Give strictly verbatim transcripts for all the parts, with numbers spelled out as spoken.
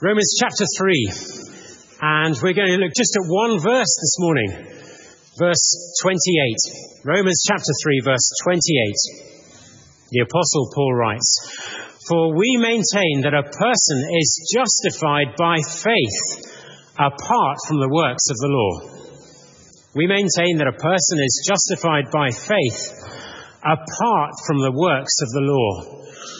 Romans chapter three, and we're going to look just at one verse this morning, verse twenty-eight. Romans chapter three, verse twenty-eight. The Apostle Paul writes, "For we maintain that a person is justified by faith apart from the works of the law." We maintain that a person is justified by faith apart from the works of the law.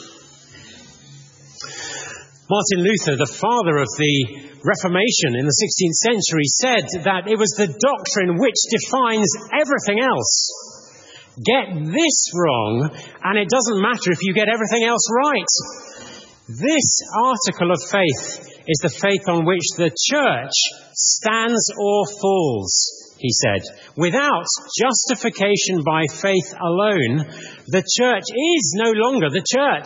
Martin Luther, the father of the Reformation in the sixteenth century, said that it was the doctrine which defines everything else. Get this wrong, and it doesn't matter if you get everything else right. This article of faith is the faith on which the church stands or falls, he said. Without justification by faith alone, the church is no longer the church.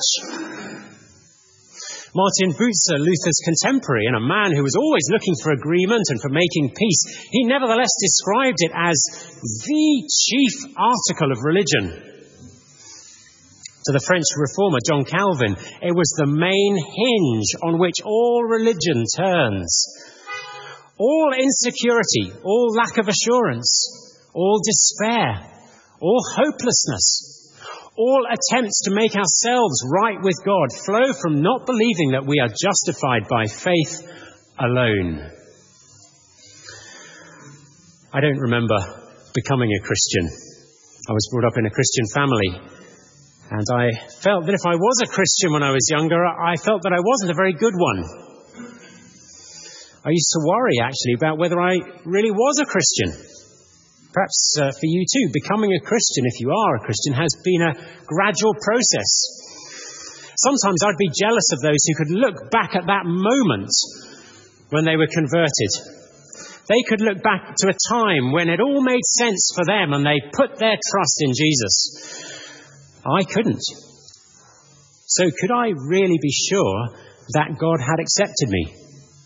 Martin Bucer, Luther's contemporary and a man who was always looking for agreement and for making peace, he nevertheless described it as the chief article of religion. To the French reformer John Calvin, it was the main hinge on which all religion turns. All insecurity, all lack of assurance, all despair, all hopelessness, all attempts to make ourselves right with God flow from not believing that we are justified by faith alone. I don't remember becoming a Christian. I was brought up in a Christian family, and I felt that if I was a Christian when I was younger, I felt that I wasn't a very good one. I used to worry, actually, about whether I really was a Christian. Perhaps uh, for you too, becoming a Christian, if you are a Christian, has been a gradual process. Sometimes I'd be jealous of those who could look back at that moment when they were converted. They could look back to a time when it all made sense for them and they put their trust in Jesus. I couldn't. So could I really be sure that God had accepted me?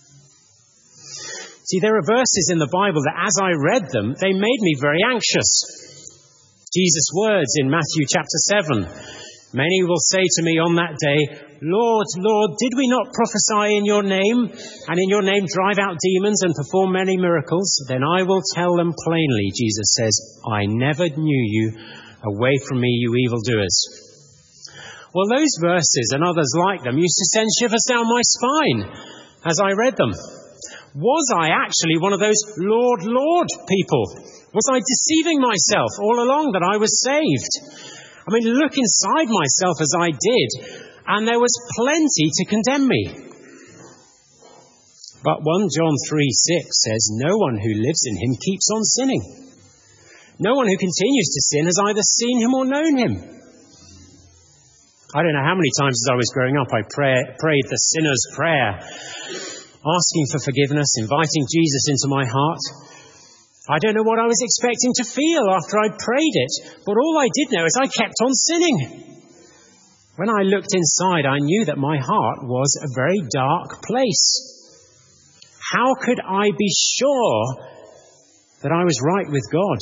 See, there are verses in the Bible that as I read them, they made me very anxious. Jesus' words in Matthew chapter seven. "Many will say to me on that day, 'Lord, Lord, did we not prophesy in your name, and in your name drive out demons and perform many miracles?' Then I will tell them plainly," Jesus says, "I never knew you. Away from me, you evildoers." Well, those verses and others like them used to send shivers down my spine as I read them. Was I actually one of those Lord, Lord people? Was I deceiving myself all along that I was saved? I mean, look inside myself as I did, and there was plenty to condemn me. But First John three six says, "No one who lives in him keeps on sinning. No one who continues to sin has either seen him or known him." I don't know how many times as I was growing up I pray, prayed the sinner's prayer, asking for forgiveness, inviting Jesus into my heart. I don't know what I was expecting to feel after I'd prayed it, but all I did know is I kept on sinning. When I looked inside, I knew that my heart was a very dark place. How could I be sure that I was right with God?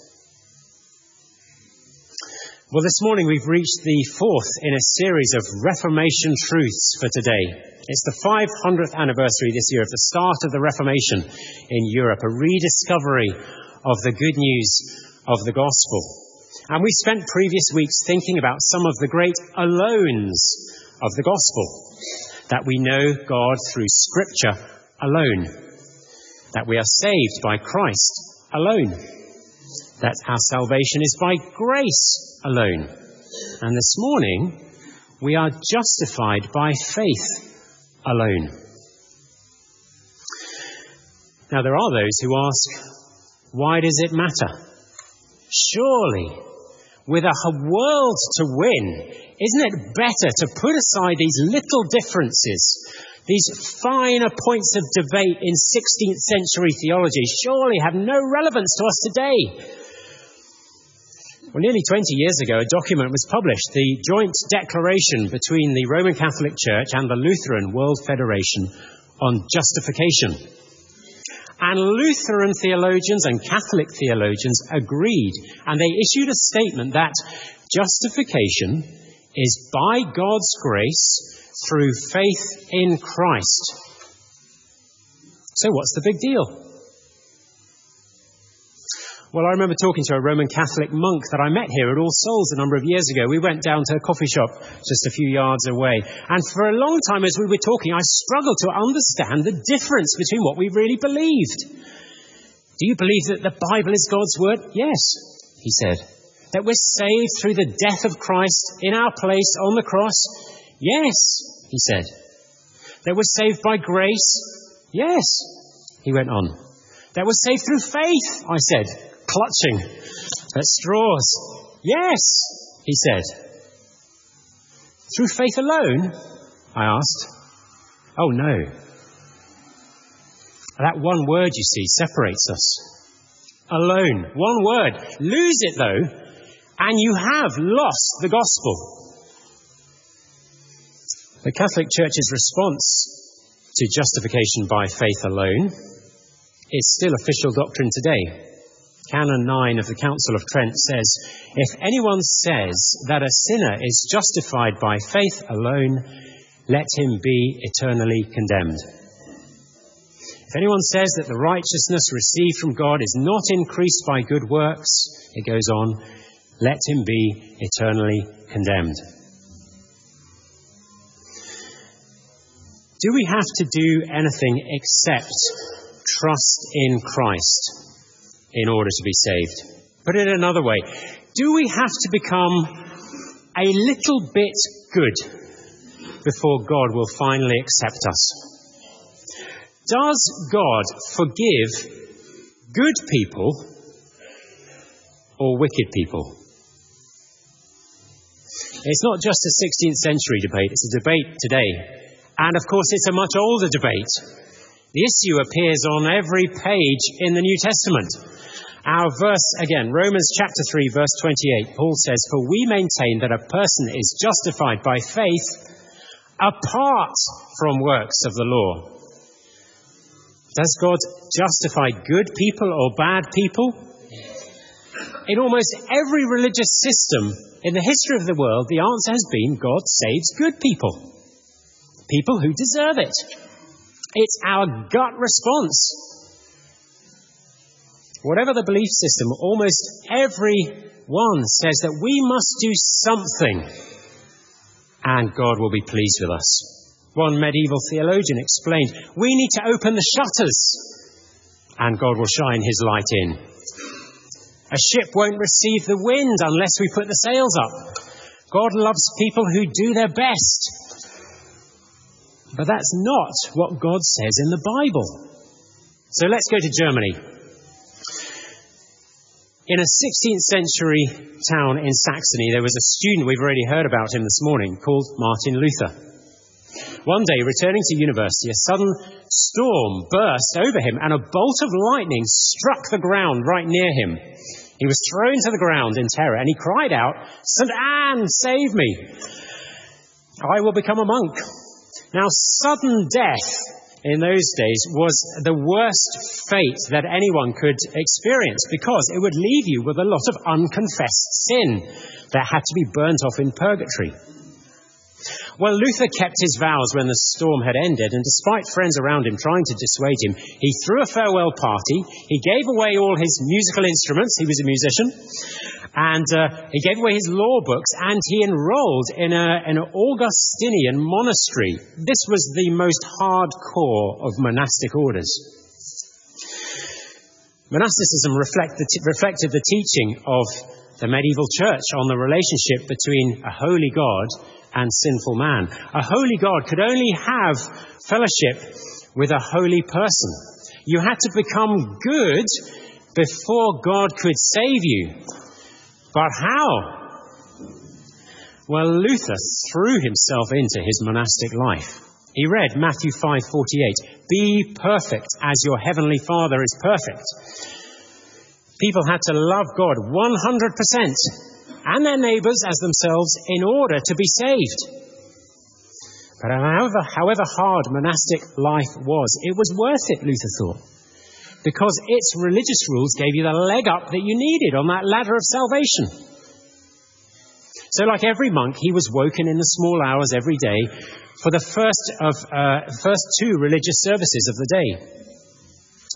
Well, this morning we've reached the fourth in a series of Reformation truths for today. It's the five hundredth anniversary this year of the start of the Reformation in Europe, a rediscovery of the good news of the gospel. And we spent previous weeks thinking about some of the great alones of the gospel. That we know God through Scripture alone. That we are saved by Christ alone. That our salvation is by grace alone. And this morning, we are justified by faith alone. Now, there are those who ask, why does it matter? Surely, with a world to win, isn't it better to put aside these little differences, these finer points of debate in sixteenth century theology, surely have no relevance to us today? Well, nearly twenty years ago, a document was published, the joint declaration between the Roman Catholic Church and the Lutheran World Federation on justification. And Lutheran theologians and Catholic theologians agreed, and they issued a statement that justification is by God's grace through faith in Christ, So what's the big deal? Well, I remember talking to a Roman Catholic monk that I met here at All Souls a number of years ago. We went down to a coffee shop just a few yards away. And for a long time as we were talking, I struggled to understand the difference between what we really believed. Do you believe that the Bible is God's word? Yes, he said. That we're saved through the death of Christ in our place on the cross? Yes, he said. That we're saved by grace? Yes, he went on. That we're saved through faith, I said, clutching at straws. Yes, he said. Through faith alone? I asked. Oh no. That one word, you see, separates us. Alone. One word. Lose it though, and you have lost the gospel. The Catholic Church's response to justification by faith alone is still official doctrine today. Canon nine of the Council of Trent says, if anyone says that a sinner is justified by faith alone, let him be eternally condemned. If anyone says that the righteousness received from God is not increased by good works, it goes on, let him be eternally condemned. Do we have to do anything except trust in Christ in order to be saved? Put it another way, do we have to become a little bit good before God will finally accept us? Does God forgive good people or wicked people? It's not just a sixteenth century debate, it's a debate today. And of course it's a much older debate. The issue appears on every page in the New Testament. Our verse, again, Romans chapter three, verse twenty-eight, Paul says, for we maintain that a person is justified by faith apart from works of the law. Does God justify good people or bad people? In almost every religious system in the history of the world, the answer has been God saves good people. People who deserve it. It's our gut response. Whatever the belief system, almost everyone says that we must do something and God will be pleased with us. One medieval theologian explained, we need to open the shutters and God will shine his light in. A ship won't receive the wind unless we put the sails up. God loves people who do their best. But that's not what God says in the Bible. So let's go to Germany. In a sixteenth century town in Saxony, there was a student, we've already heard about him this morning, called Martin Luther. One day, returning to university, a sudden storm burst over him and a bolt of lightning struck the ground right near him. He was thrown to the ground in terror and he cried out, Saint Anne, save me! I will become a monk. Now, sudden death in those days was the worst fate that anyone could experience because it would leave you with a lot of unconfessed sin that had to be burnt off in purgatory. Well, Luther kept his vows when the storm had ended, and despite friends around him trying to dissuade him, he threw a farewell party, he gave away all his musical instruments, he was a musician, and uh, he gave away his law books, and he enrolled in, a, in an Augustinian monastery. This was the most hardcore of monastic orders. Monasticism reflect the t- reflected the teaching of the medieval church on the relationship between a holy God and sinful man. A holy God could only have fellowship with a holy person. You had to become good before God could save you. But how? Well, Luther threw himself into his monastic life. He read Matthew five forty-eight, be perfect as your heavenly Father is perfect. People had to love God one hundred percent and their neighbours as themselves in order to be saved. But however, however hard monastic life was, it was worth it, Luther thought, because its religious rules gave you the leg up that you needed on that ladder of salvation. So like every monk, he was woken in the small hours every day for the first of uh, first two religious services of the day.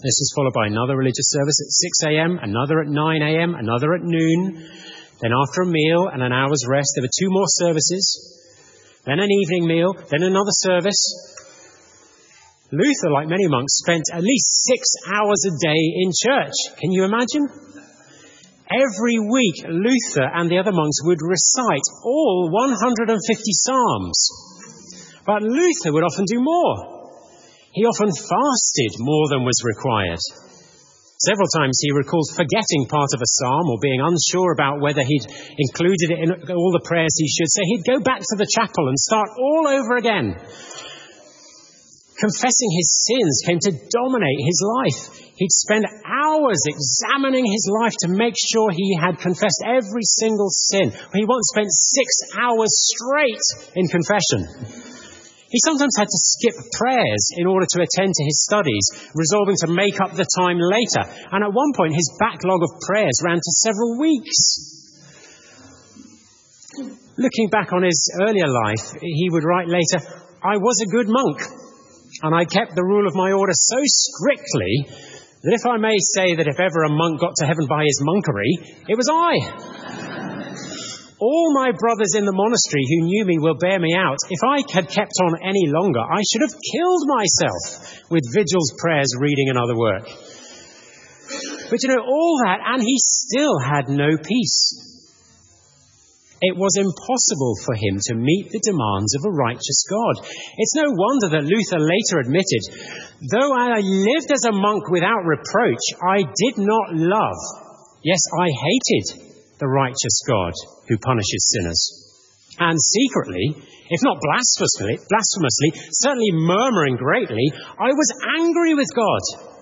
This was followed by another religious service at six a.m., another at nine a.m., another at noon. Then after a meal and an hour's rest, there were two more services. Then an evening meal, then another service. Luther, like many monks, spent at least six hours a day in church. Can you imagine? Every week, Luther and the other monks would recite all one hundred fifty psalms. But Luther would often do more. He often fasted more than was required. Several times he recalled forgetting part of a psalm or being unsure about whether he'd included it in all the prayers he should. So he'd go back to the chapel and start all over again. Confessing his sins came to dominate his life. He'd spend hours examining his life to make sure he had confessed every single sin. He once spent six hours straight in confession. He sometimes had to skip prayers in order to attend to his studies, resolving to make up the time later. And at one point, his backlog of prayers ran to several weeks. Looking back on his earlier life, he would write later, "I was a good monk, and I kept the rule of my order so strictly that if I may say that if ever a monk got to heaven by his monkery, it was I. All my brothers in the monastery who knew me will bear me out. If I had kept on any longer, I should have killed myself with vigils, prayers, reading and other work." But you know, all that, and he still had no peace. It was impossible for him to meet the demands of a righteous God. It's no wonder that Luther later admitted, "Though I lived as a monk without reproach, I did not love. Yes, I hated the righteous God who punishes sinners. And secretly, if not blasphemously, blasphemously, certainly murmuring greatly, I was angry with God."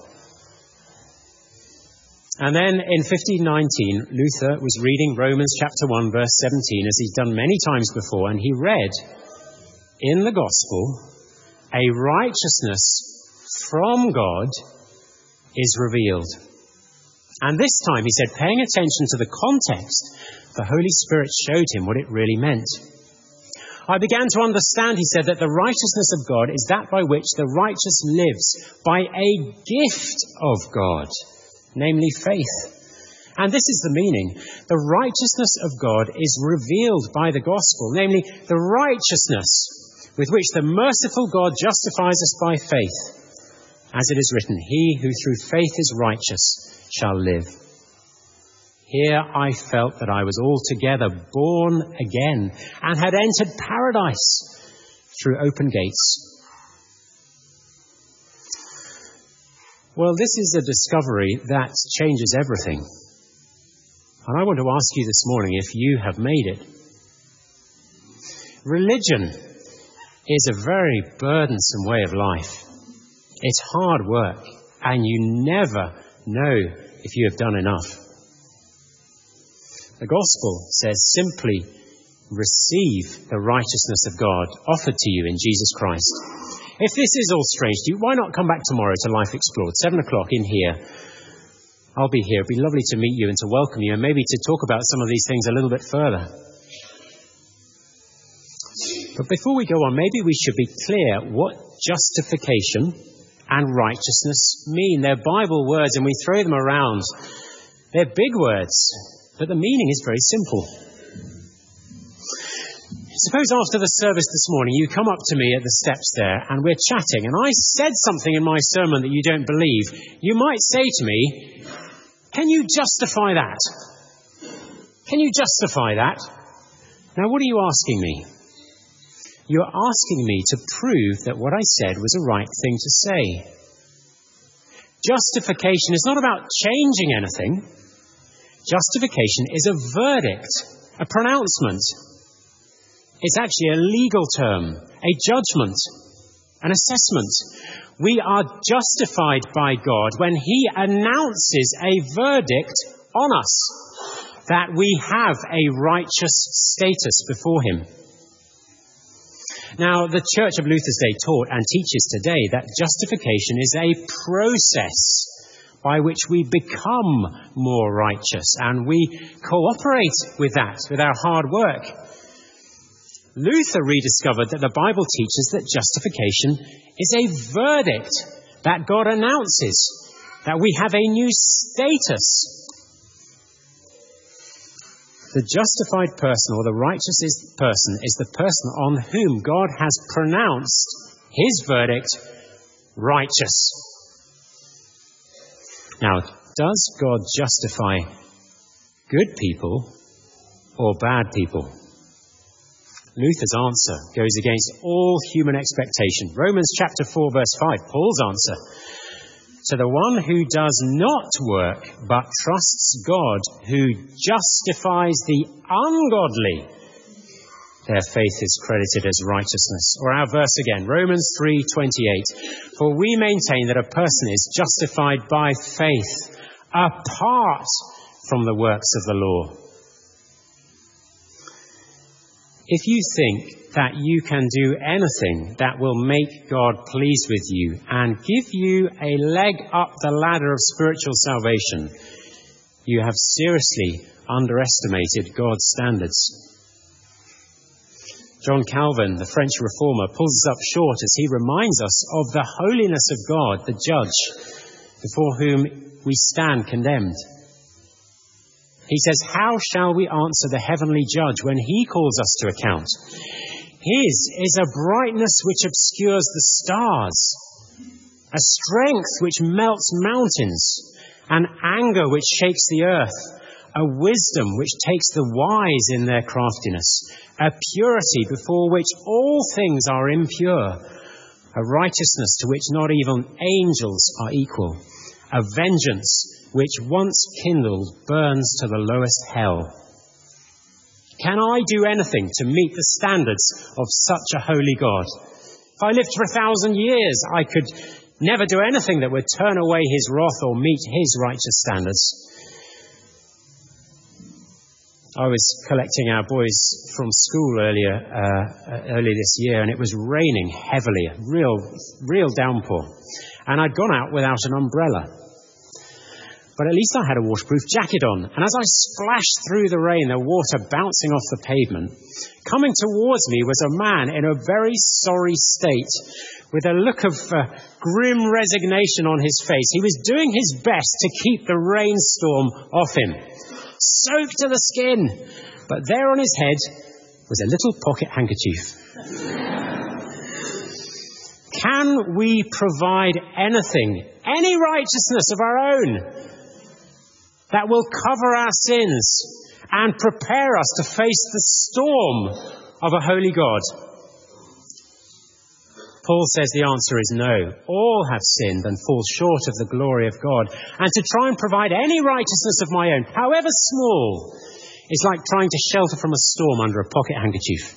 And then in fifteen nineteen, Luther was reading Romans chapter one, verse seventeen, as he'd done many times before, and he read, "In the gospel, a righteousness from God is revealed." And this time, he said, paying attention to the context, the Holy Spirit showed him what it really meant. "I began to understand," he said, "that the righteousness of God is that by which the righteous lives by a gift of God, namely faith." And this is the meaning. The righteousness of God is revealed by the gospel, namely the righteousness with which the merciful God justifies us by faith. As it is written, "He who through faith is righteous shall live." Here I felt that I was altogether born again and had entered paradise through open gates. Well, this is a discovery that changes everything. And I want to ask you this morning if you have made it. Religion is a very burdensome way of life. It's hard work, and you never know if you have done enough. The gospel says simply, receive the righteousness of God offered to you in Jesus Christ. If this is all strange to you, why not come back tomorrow to Life Explored, seven o'clock in here. I'll be here. It'd be lovely to meet you and to welcome you and maybe to talk about some of these things a little bit further. But before we go on, maybe we should be clear what justification and righteousness mean. They're Bible words and we throw them around. They're big words, but the meaning is very simple. Suppose after the service this morning you come up to me at the steps there and we're chatting and I said something in my sermon that you don't believe. You might say to me, "Can you justify that? Can you justify that?" Now what are you asking me? You're asking me to prove that what I said was a right thing to say. Justification is not about changing anything. Justification is a verdict, a pronouncement. It's actually a legal term, a judgment, an assessment. We are justified by God when He announces a verdict on us that we have a righteous status before Him. Now, the Church of Luther's day taught and teaches today that justification is a process by which we become more righteous, and we cooperate with that, with our hard work. Luther rediscovered that the Bible teaches that justification is a verdict that God announces that we have a new status. The justified person or the righteous person is the person on whom God has pronounced his verdict righteous. Now, does God justify good people or bad people? Luther's answer goes against all human expectation. Romans chapter four verse five, Paul's answer. So the one who does not work but trusts God, who justifies the ungodly, their faith is credited as righteousness. Or our verse again, Romans three twenty-eight. For we maintain that a person is justified by faith apart from the works of the law. If you think that you can do anything that will make God pleased with you and give you a leg up the ladder of spiritual salvation, you have seriously underestimated God's standards. John Calvin, the French reformer, pulls us up short as he reminds us of the holiness of God, the judge, before whom we stand condemned. He says, how shall we answer the heavenly judge when he calls us to account? His is a brightness which obscures the stars, a strength which melts mountains, an anger which shakes the earth, a wisdom which takes the wise in their craftiness, a purity before which all things are impure, a righteousness to which not even angels are equal, a vengeance which once kindled burns to the lowest hell. Can I do anything to meet the standards of such a holy God? If I lived for a thousand years, I could never do anything that would turn away his wrath or meet his righteous standards. I was collecting our boys from school earlier, uh, early this year, and it was raining heavily, a real, real downpour. And I'd gone out without an umbrella. But at least I had a waterproof jacket on. And as I splashed through the rain, the water bouncing off the pavement, coming towards me was a man in a very sorry state, with a look of uh, grim resignation on his face. He was doing his best to keep the rainstorm off him. Soaked to the skin. But there on his head was a little pocket handkerchief. Can we provide anything, any righteousness of our own, that will cover our sins and prepare us to face the storm of a holy God? Paul says the answer is no. All have sinned and fall short of the glory of God. And to try and provide any righteousness of my own, however small, is like trying to shelter from a storm under a pocket handkerchief.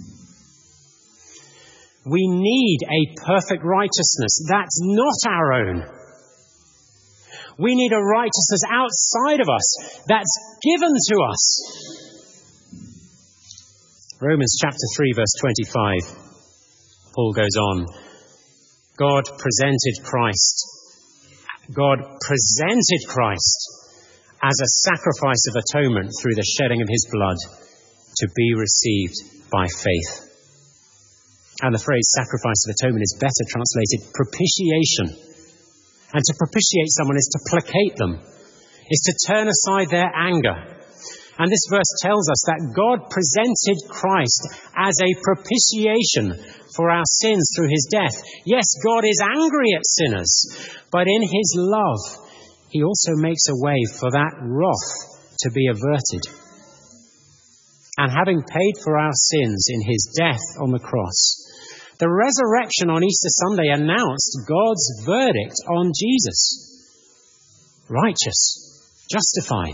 We need a perfect righteousness that's not our own. We need a righteousness outside of us that's given to us. Romans chapter three, verse twenty-five. Paul goes on. God presented Christ. God presented Christ as a sacrifice of atonement through the shedding of his blood to be received by faith. And the phrase sacrifice of atonement is better translated propitiation. And to propitiate someone is to placate them, is to turn aside their anger. And this verse tells us that God presented Christ as a propitiation for our sins through his death. Yes, God is angry at sinners, but in his love, he also makes a way for that wrath to be averted. And having paid for our sins in his death on the cross, the resurrection on Easter Sunday announced God's verdict on Jesus. Righteous, justified.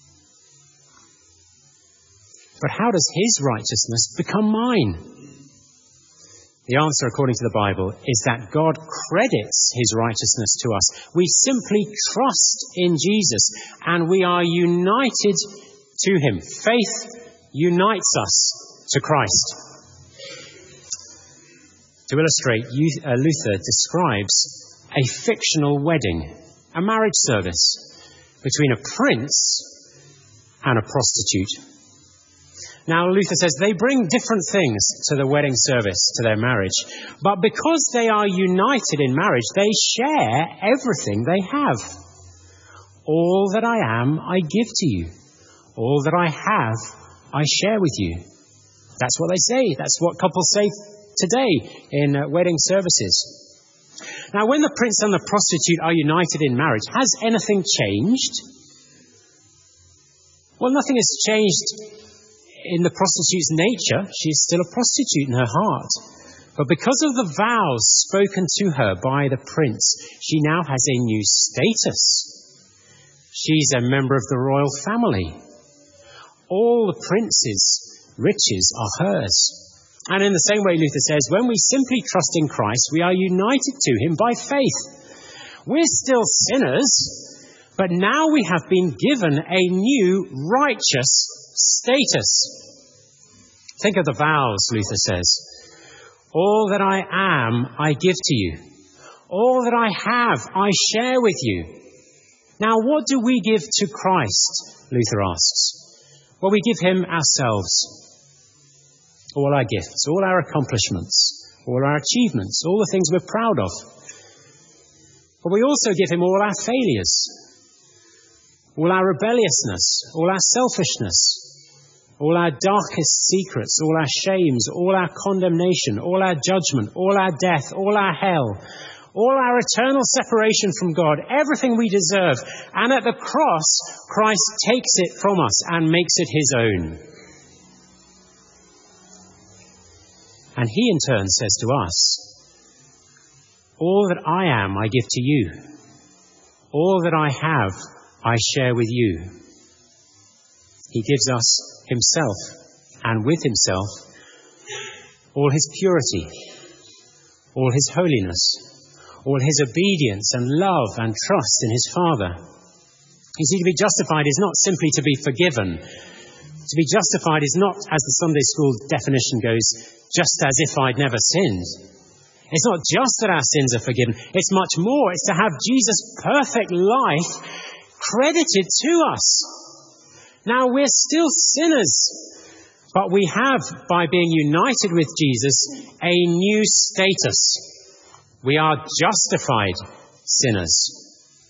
But how does his righteousness become mine? The answer, according to the Bible, is that God credits his righteousness to us. We simply trust in Jesus and we are united to him. Faith unites us to Christ. To illustrate, Luther describes a fictional wedding, a marriage service between a prince and a prostitute. Now, Luther says they bring different things to the wedding service, to their marriage. But because they are united in marriage, they share everything they have. All that I am, I give to you. All that I have, I share with you. That's what they say. That's what couples say today in uh, wedding services. Now, when the prince and the prostitute are united in marriage, has anything changed? Well, nothing has changed in the prostitute's nature. She is still a prostitute in her heart. But because of the vows spoken to her by the prince, she now has a new status. She's a member of the royal family. All the prince's riches are hers. And in the same way, Luther says, when we simply trust in Christ, we are united to him by faith. We're still sinners, but now we have been given a new righteous status. Think of the vows, Luther says. All that I am, I give to you. All that I have, I share with you. Now, what do we give to Christ, Luther asks? Well, we give him ourselves. All our gifts, all our accomplishments, all our achievements, all the things we're proud of. But we also give him all our failures, all our rebelliousness, all our selfishness, all our darkest secrets, all our shames, all our condemnation, all our judgment, all our death, all our hell, all our eternal separation from God, everything we deserve. And at the cross, Christ takes it from us and makes it his own. And he in turn says to us, all that I am, I give to you. All that I have, I share with you. He gives us himself, and with himself, all his purity, all his holiness, all his obedience and love and trust in his Father. You see, to be justified is not simply to be forgiven. To be justified is not, as the Sunday school definition goes, just as if I'd never sinned. It's not just that our sins are forgiven. It's much more. It's to have Jesus' perfect life credited to us. Now, we're still sinners, but we have, by being united with Jesus, a new status. We are justified sinners.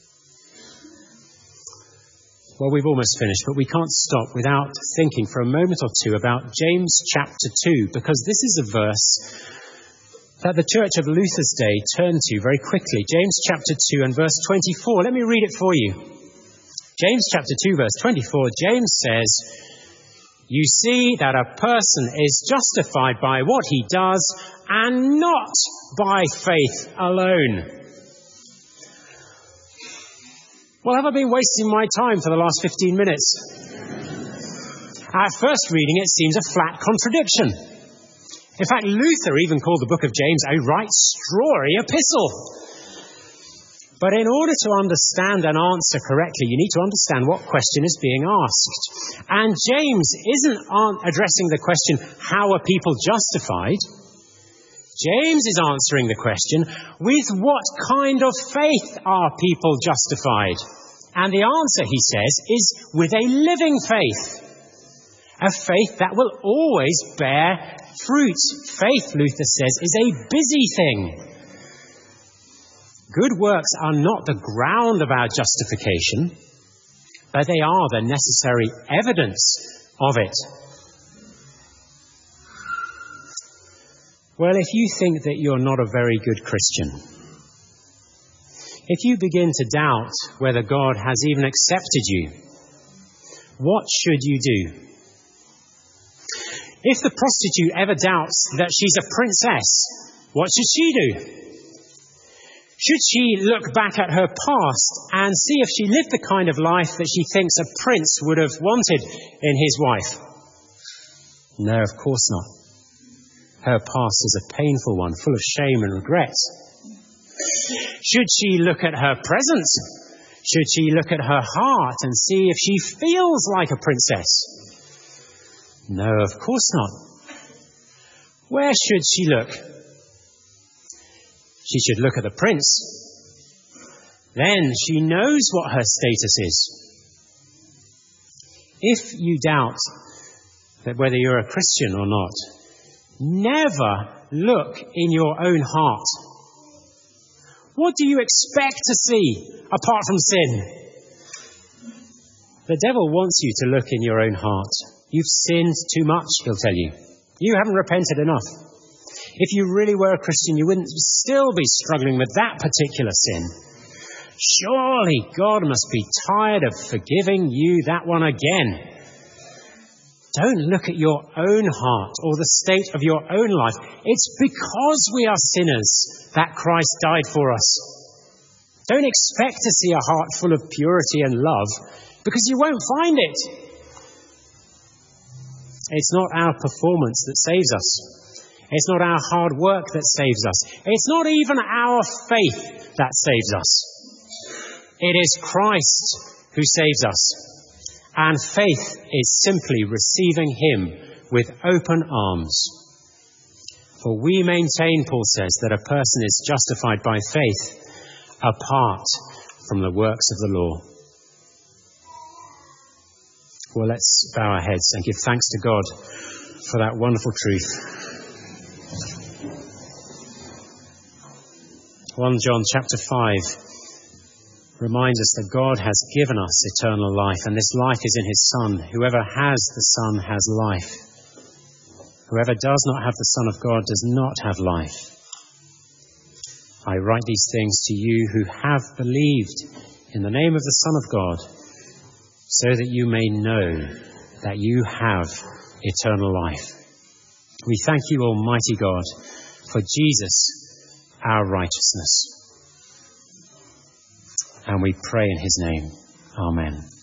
Well, we've almost finished, but we can't stop without thinking for a moment or two about James chapter two, because this is a verse that the Church of Luther's day turned to very quickly. James chapter two and verse twenty-four. Let me read it for you. James chapter two, verse twenty-four. James says, you see that a person is justified by what he does and not by faith alone. Well, have I been wasting my time for the last fifteen minutes? At first reading, it seems a flat contradiction. In fact, Luther even called the book of James a right strawy epistle. But in order to understand and answer correctly, you need to understand what question is being asked. And James isn't addressing the question, how are people justified? James is answering the question, with what kind of faith are people justified? And the answer, he says, is with a living faith. A faith that will always bear fruit. Faith, Luther says, is a busy thing. Good works are not the ground of our justification, but they are the necessary evidence of it. Well, if you think that you're not a very good Christian, if you begin to doubt whether God has even accepted you, what should you do? If the prostitute ever doubts that she's a princess, what should she do? Should she look back at her past and see if she lived the kind of life that she thinks a prince would have wanted in his wife? No, of course not. Her past is a painful one, full of shame and regret. Should she look at her present? Should she look at her heart and see if she feels like a princess? No, of course not. Where should she look? She should look at the prince. Then she knows what her status is. If you doubt that whether you're a Christian or not, never look in your own heart. What do you expect to see apart from sin? The devil wants you to look in your own heart. You've sinned too much, he'll tell you. You haven't repented enough. If you really were a Christian, you wouldn't still be struggling with that particular sin. Surely God must be tired of forgiving you that one again. Don't look at your own heart or the state of your own life. It's because we are sinners that Christ died for us. Don't expect to see a heart full of purity and love, because you won't find it. It's not our performance that saves us. It's not our hard work that saves us. It's not even our faith that saves us. It is Christ who saves us. And faith is simply receiving him with open arms. For we maintain, Paul says, that a person is justified by faith apart from the works of the law. Well, let's bow our heads and give thanks to God for that wonderful truth. First John chapter five reminds us that God has given us eternal life, and this life is in his Son. Whoever has the Son has life. Whoever does not have the Son of God does not have life. I write these things to you who have believed in the name of the Son of God, so that you may know that you have eternal life. We thank you, Almighty God, for Jesus, our righteousness. And we pray in his name. Amen.